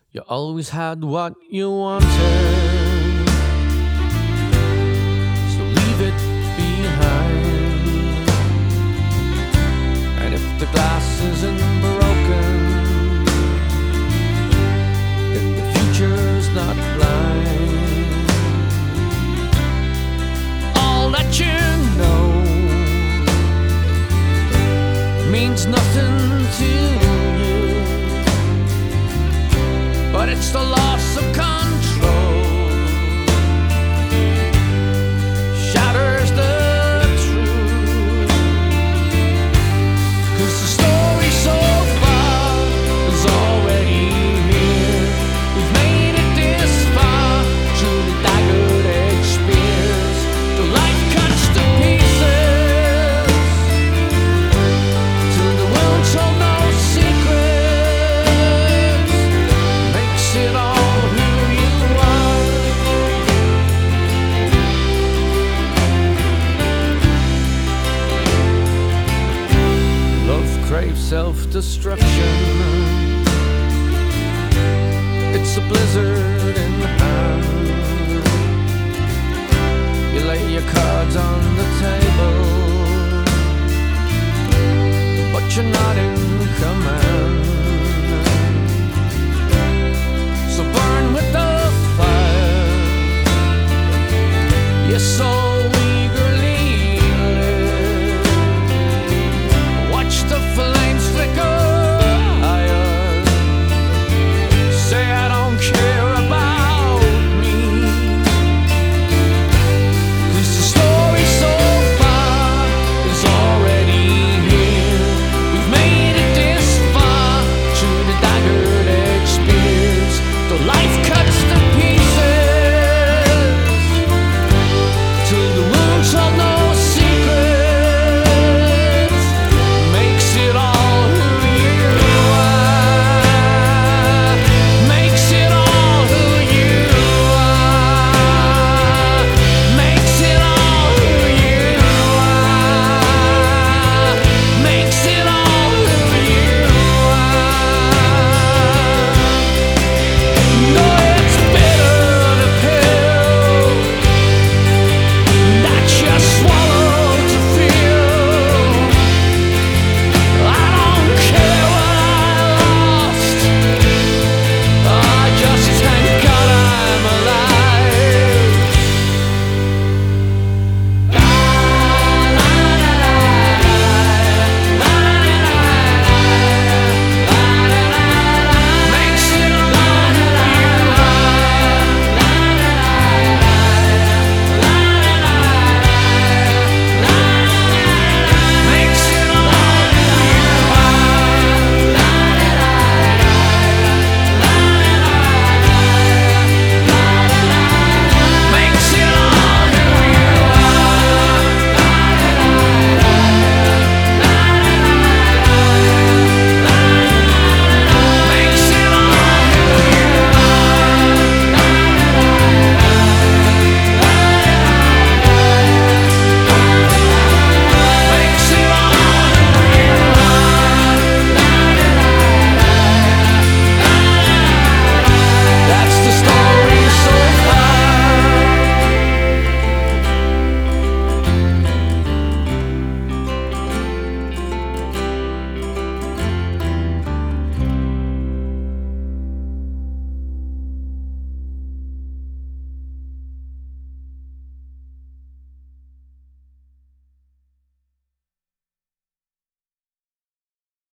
You always had what you wanted, so leave it behind. And if the glass isn't broken, then the future's not blind. All that you know means nothing to you, but it's the loss of control shatters the truth. 'Cause the story so far is already here. We've made it this far through the daggered edge spears. The life cuts to pieces till the world told no secrets. Makes it all who you are. Love craves self-destruction. It's a blizzard in the hand. You lay your cards on the table, but you're not in command.